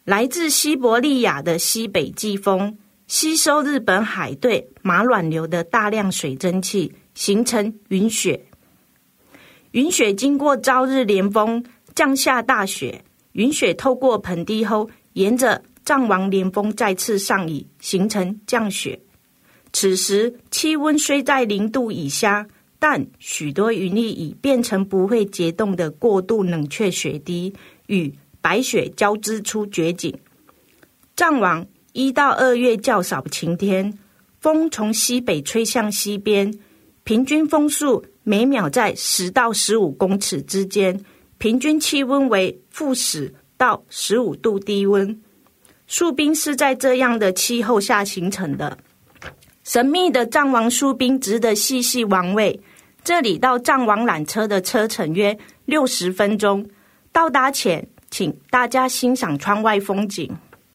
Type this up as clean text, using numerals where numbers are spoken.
来自西伯利亚的西北季风吸收日本海对马卵流的大量水蒸气，形成云雪。云雪经过朝日连峰降下大雪，云雪透过盆地后，沿着藏王连峰再次上移，形成降雪。此时气温虽在0度以下，但许多云粒已变成不会结冻的过度冷却雪滴，与白雪交织出绝景。藏王1到2月较少晴天，风从西北吹向西边，平均风速每秒在10到15公尺之间，平均气温为-10到15度低温。树冰是在这样的气候下形成的。神秘的藏王树冰值得细细玩味。这里到藏王缆车的车程约60分钟，到达前请大家欣赏窗外风景。